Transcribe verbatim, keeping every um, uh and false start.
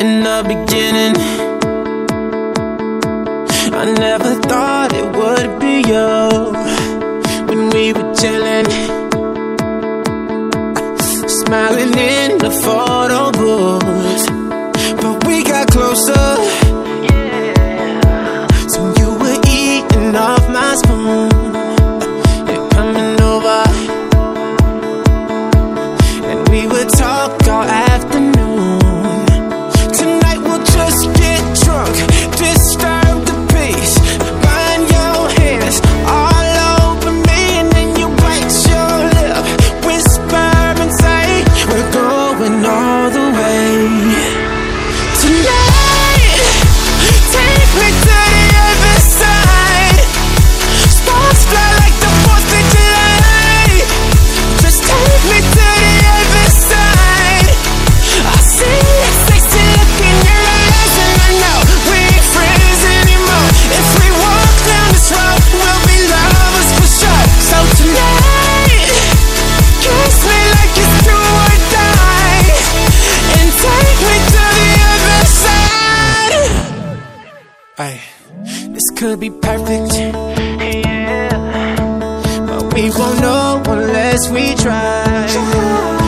in the beginning. I never thought it would be you when we were chilling, smiling in the photo booth. But we got closer, so you were eating off my spoon and coming over, and we would talk all afternoon. Tonight we'll just get drunk, disturb the peace, burn your hands all over me, and then you bite your lip, whisper and say we're going all the way. Tonight, take me to the other side. Sparks fly like the fourth of July. Just take me to the other side. I see that sexy look in your eyes, and I know we ain't friends anymore. If we walk down this road, we'll be lovers for sure. So tonight, kiss me like it's do or die, and take me to the other side. Ay, this could be perfect, yeah, but we won't know unless we try.